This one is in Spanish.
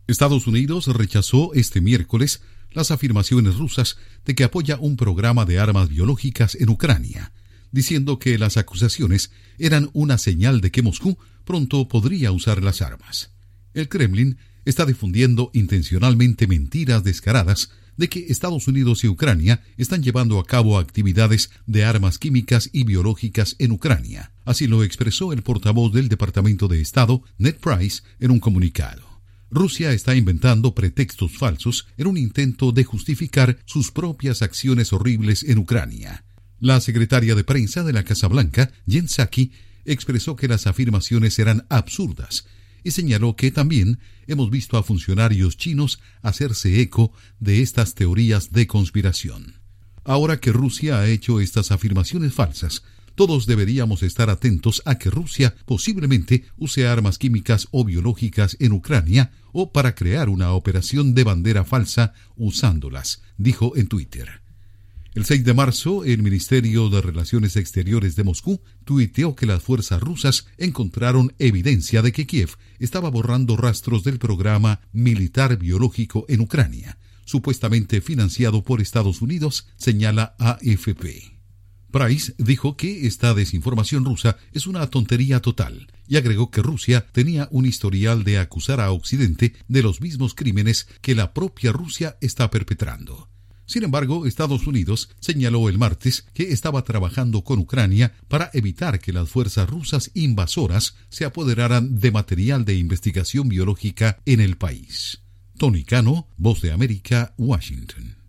Estados Unidos rechazó este miércoles las afirmaciones rusas de que apoya un programa de armas biológicas en Ucrania, diciendo que las acusaciones eran una señal de que Moscú pronto podría usar las armas. El Kremlin está difundiendo intencionalmente mentiras descaradas de que Estados Unidos y Ucrania están llevando a cabo actividades de armas químicas y biológicas en Ucrania. Así lo expresó el portavoz del Departamento de Estado, Ned Price, en un comunicado. Rusia está inventando pretextos falsos en un intento de justificar sus propias acciones horribles en Ucrania. La secretaria de prensa de la Casa Blanca, Jen Psaki, expresó que las afirmaciones eran absurdas y señaló que también hemos visto a funcionarios chinos hacerse eco de estas teorías de conspiración. Ahora que Rusia ha hecho estas afirmaciones falsas, todos deberíamos estar atentos a que Rusia posiblemente use armas químicas o biológicas en Ucrania o para crear una operación de bandera falsa usándolas, dijo en Twitter. El 6 de marzo, el Ministerio de Relaciones Exteriores de Moscú tuiteó que las fuerzas rusas encontraron evidencia de que Kiev estaba borrando rastros del programa militar biológico en Ucrania, supuestamente financiado por Estados Unidos, señala AFP. Price dijo que esta desinformación rusa es una tontería total y agregó que Rusia tenía un historial de acusar a Occidente de los mismos crímenes que la propia Rusia está perpetrando. Sin embargo, Estados Unidos señaló el martes que estaba trabajando con Ucrania para evitar que las fuerzas rusas invasoras se apoderaran de material de investigación biológica en el país. Tony Cano, Voz de América, Washington.